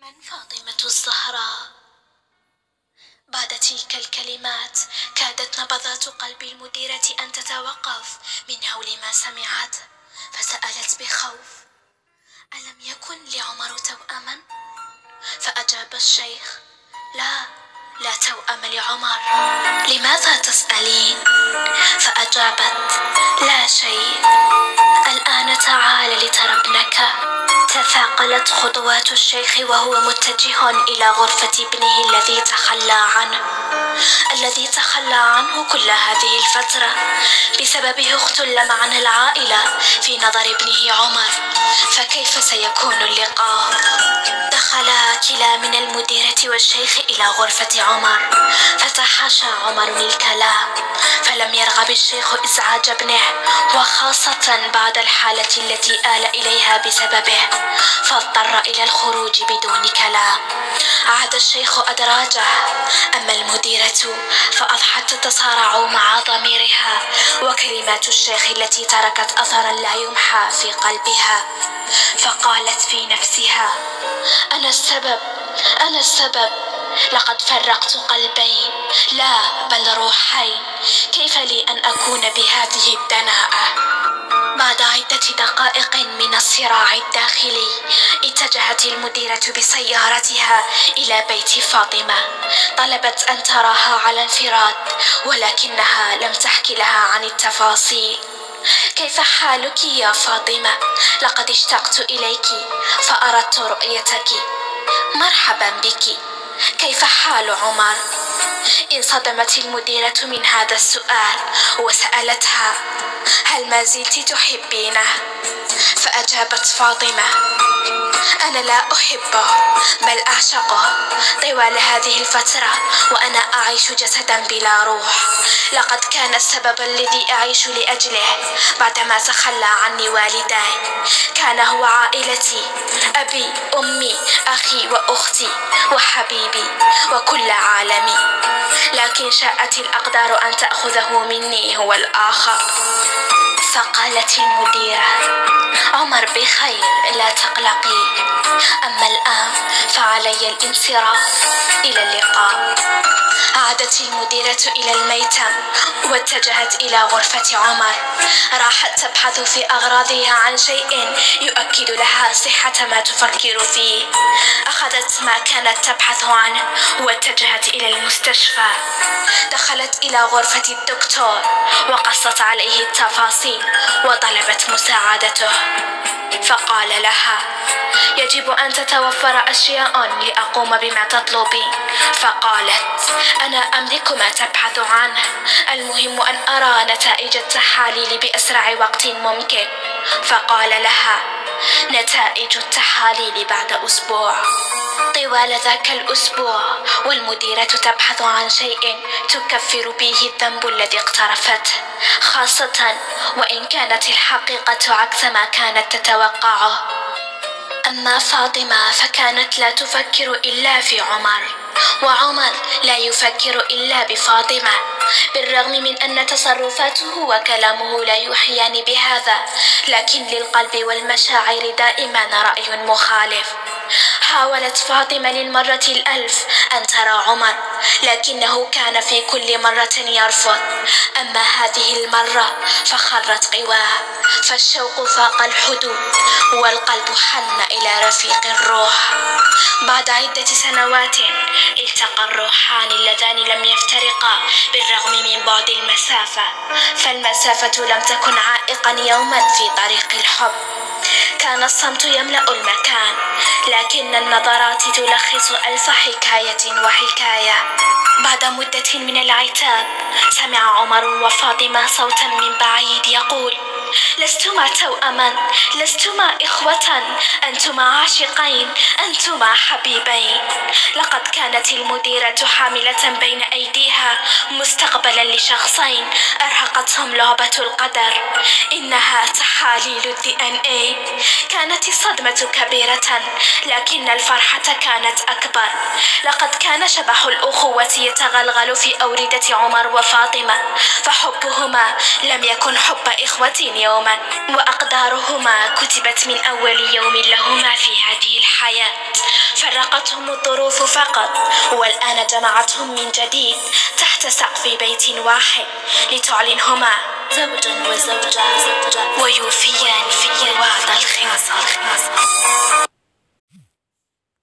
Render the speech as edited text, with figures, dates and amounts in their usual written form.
من فاطمة الزهراء؟ بعد تلك الكلمات كادت نبضات قلب المديرة أن تتوقف من هول ما سمعت، فسألت بخوف: ألم يكن لعمر توأما؟ فأجاب الشيخ: لا توأم لعمر. لماذا تسألين؟ فأجابت: لا شيء، الآن تعال لترى ابنك. تثاقلت خطوات الشيخ وهو متجه إلى غرفة ابنه الذي تخلى عنه كل هذه الفترة بسببه اختل معنى العائلة في نظر ابنه عمر، فكيف سيكون اللقاء؟ دخلا كلا من المديرة والشيخ إلى غرفة عمر، فتحاشى عمر الكلام، فلم يرغب الشيخ إزعاج ابنه، وخاصة بعد الحالة التي آل إليها بسببه، فاضطر إلى الخروج بدون كلام. عاد الشيخ أدراجه، أما المديرة فأضحت تتصارع مع ضميرها وكلمات الشيخ التي تركت أثرا لا يمحى في قلبها، فقالت في نفسها: أنا السبب، لقد فرقت قلبين، لا بل روحين، كيف لي أن أكون بهذه الدناءة؟ بعد عدة دقائق من الصراع الداخلي اتجهت المديرة بسيارتها إلى بيت فاطمة، طلبت أن تراها على انفراد، ولكنها لم تحكي لها عن التفاصيل. كيف حالك يا فاطمة؟ لقد اشتقت إليك فأردت رؤيتك. مرحبا بك، كيف حال عمر؟ انصدمت المديرة من هذا السؤال وسألتها: هل ما زلت تحبينه؟ فأجابت فاطمة: أنا لا أحبه بل أعشقه. طوال هذه الفترة وأنا أعيش جسدا بلا روح، لقد كان السبب الذي أعيش لأجله بعدما تخلى عني والداي، كان هو عائلتي، أبي، أمي، أخي وأختي وحبيبي وكل عالمي، لكن شاءت الأقدار أن تأخذه مني هو الآخر. فقالت المديرة: عمر بخير، لا تقلقي، أما الآن فعلي الانصراف، إلى اللقاء. عادت المديرة إلى الميتم واتجهت إلى غرفة عمر، راحت تبحث في أغراضها عن شيء يؤكد لها صحة ما تفكر فيه. أخذت ما كانت تبحث عنه واتجهت إلى المستشفى، دخلت إلى غرفة الدكتور وقصت عليه التفاصيل وطلبت مساعدته، فقال لها: يجب أن تتوفر أشياء لأقوم بما تطلبين. فقالت: أنا أملك ما تبحث عنه، المهم أن أرى نتائج التحاليل بأسرع وقت ممكن. فقال لها: نتائج التحاليل بعد أسبوع. طوال ذاك الأسبوع والمديرة تبحث عن شيء تكفر به الذنب الذي اقترفته، خاصة وإن كانت الحقيقة عكس ما كانت تتوقعه. أما فاطمة فكانت لا تفكر إلا في عمر، وعمر لا يفكر إلا بفاطمة، بالرغم من أن تصرفاته وكلامه لا يوحيان بهذا، لكن للقلب والمشاعر دائما رأي مخالف. حاولت فاطمة للمرة الألف أن ترى عمر، لكنه كان في كل مرة يرفض. أما هذه المرة فخرت قواه، فالشوق فاق الحدود والقلب حن إلى رفيق الروح. بعد عدة سنوات التقى الروحان اللذان لم يفترقا بالرغم من بعد المسافة، فالمسافة لم تكن عائقا يوما في طريق الحب. كان الصمت يملأ المكان، لكن النظرات تلخص ألف حكاية وحكاية. بعد مدة من العتاب سمع عمر وفاطمة صوتا من بعيد يقول: لستما توأما، لستما إخوة، أنتما عاشقين، أنتما حبيبين. لقد كانت المديرة حاملة بين أيديها مستقبلا لشخصين أرهقتهم لعبة القدر، إنها تحاليل DNA. كانت الصدمة كبيرة، لكن الفرحة كانت أكبر. لقد كان شبح الأخوة يتغلغل في أوردة عمر وفاطمة، فحبهما لم يكن حب إخوة يوما، وأقدارهما كتبت من أول يوم لهما في هذه الحياة. فرقتهم الظروف فقط، والآن جمعتهم من جديد تحت سقف بيت واحد لتعلنهما زوجا وزوجة ويوفيان